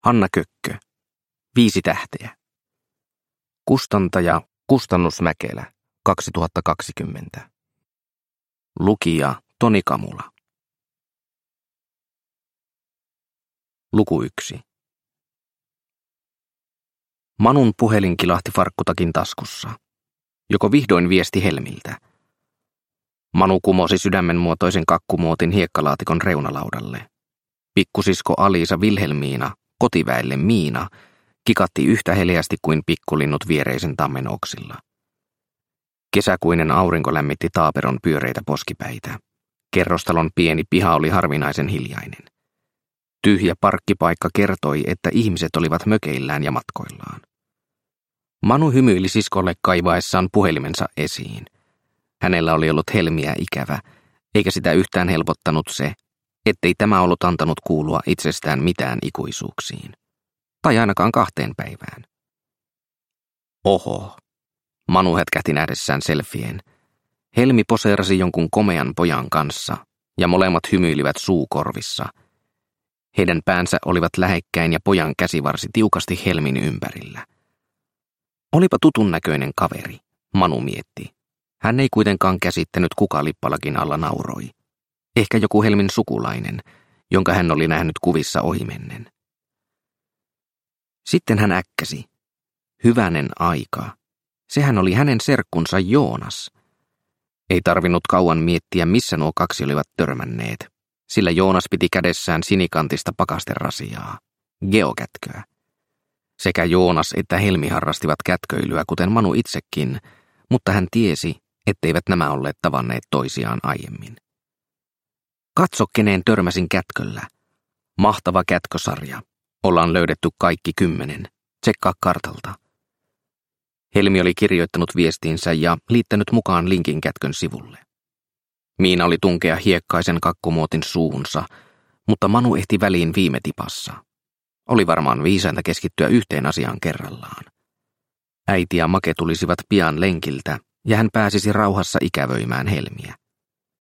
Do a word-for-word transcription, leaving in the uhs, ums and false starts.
Hanna Kökkö. Viisi tähteä. Kustantaja Kustannus Mäkelä, kaksituhattakaksikymmentä. Lukija Toni Kamula. Luku yksi. Manun puhelin kilahti farkkutakin taskussa. Joko vihdoin viesti Helmiltä. Manu kumosi sydämenmuotoisen kakkumuotin hiekkalaatikon reunalaudalle. Pikkusisko Aliisa Vilhelmiina, kotiväelle Miina, kikatti yhtä heleästi kuin pikkulinnut viereisen tammen oksilla. Kesäkuinen aurinko lämmitti taaperon pyöreitä poskipäitä. Kerrostalon pieni piha oli harvinaisen hiljainen. Tyhjä parkkipaikka kertoi, että ihmiset olivat mökeillään ja matkoillaan. Manu hymyili siskolle kaivaessaan puhelimensa esiin. Hänellä oli ollut Helmiä ikävä, eikä sitä yhtään helpottanut se, ettei tämä ollut antanut kuulua itsestään mitään ikuisuuksiin. Tai ainakaan kahteen päivään. Oho. Manu hetkähti nähdessään selfien. Helmi poseerasi jonkun komean pojan kanssa, ja molemmat hymyilivät suukorvissa. Heidän päänsä olivat lähekkäin ja pojan käsivarsi tiukasti Helmin ympärillä. Olipa tutun näköinen kaveri, Manu mietti. Hän ei kuitenkaan käsittänyt, kuka lippalakin alla nauroi. Ehkä joku Helmin sukulainen, jonka hän oli nähnyt kuvissa ohimennen. Sitten hän äkkäsi. Hyvänen aika. Sehän oli hänen serkkunsa Joonas. Ei tarvinnut kauan miettiä, missä nuo kaksi olivat törmänneet, sillä Joonas piti kädessään sinikantista pakasterasiaa, geokätköä. Sekä Joonas että Helmi harrastivat kätköilyä, kuten Manu itsekin, mutta hän tiesi, etteivät nämä olleet tavanneet toisiaan aiemmin. Katso, keneen törmäsin kätköllä. Mahtava kätkösarja. Ollaan löydetty kaikki kymmenen. Tsekkaa kartalta. Helmi oli kirjoittanut viestiinsä ja liittänyt mukaan linkin kätkön sivulle. Miina oli tunkea hiekkaisen kakkumuotin suunsa, mutta Manu ehti väliin viime tipassa. Oli varmaan viisainta keskittyä yhteen asiaan kerrallaan. Äiti ja Make tulisivat pian lenkiltä, ja hän pääsisi rauhassa ikävöimään Helmiä.